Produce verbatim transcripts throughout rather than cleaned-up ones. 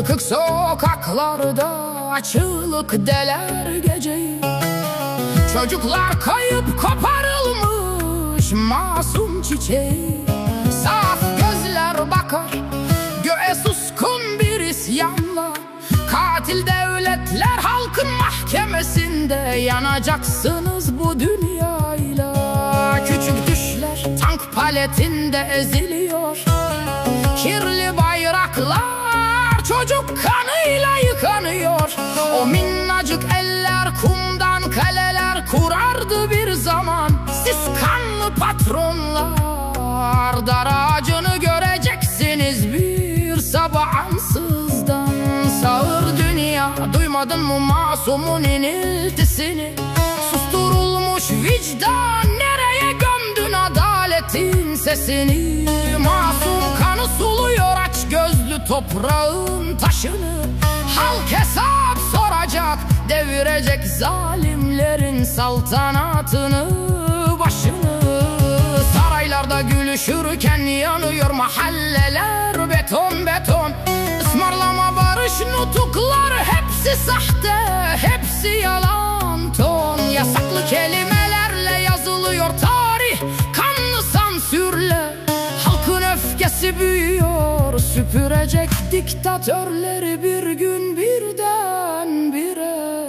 Yıkık sokaklarda açılık deler geceyi. Çocuklar kayıp koparılmış masum çiçeği. Saf gözler bakar göğe suskun bir isyanla. Katil devletler halkın mahkemesinde yanacaksınız bu dünyayla. Küçük düşler tank paletinde eziliyor. Kirli bayraklar çocuk kanıyla yıkanıyor. O minnacık eller kumdan kaleler kurardı bir zaman. Siz kanlı patronlar dar ağacını göreceksiniz bir sabah ansızdan. Sağır dünya, duymadın mı masumun iniltisini? Susturulmuş vicdan, nereye gömdün adaletin sesini? Masum kanı suluyor aç gözlü toprağın taşını. Halk hesap soracak, devirecek zalimlerin saltanatını, başını. Saraylarda gülüşürken yanıyor mahalleler beton beton. Ismarlama barış nutuklar hepsi sahte, hepsi yalan ton. Yasaklı kelimelerle yazılıyor tarih, kanlı sansürle. Halkın öfkesi büyüyor, süpürecek diktatörleri bir gün birden bire.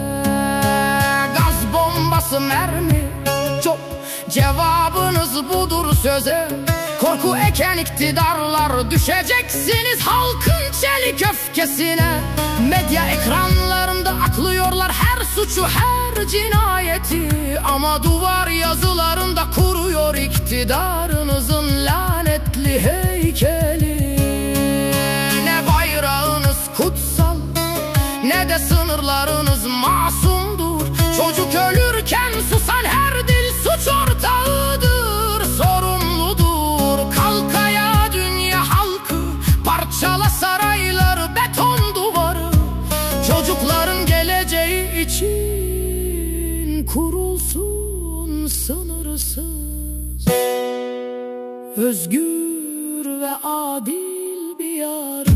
Gaz bombası, mermi, çok cevabınız budur söze. Korku eken iktidarlar düşeceksiniz halkın çelik öfkesine. Medya ekranlarında aklıyorlar her suçu, her cinayeti. Ama duvar yazılarında kuruyor iktidarınızın lanetli heykeli. Ne bayrağınız kutsal, ne de sınırlarınız masumdur. Çocuk ölürken susan her dil suç ortağıdır, sorumludur. Kalk ayağa dünya halkı, parçala sarayları, beton duvarı. Çocukların geleceği için kurulsun sınırsız, özgür ve adil bir yarın.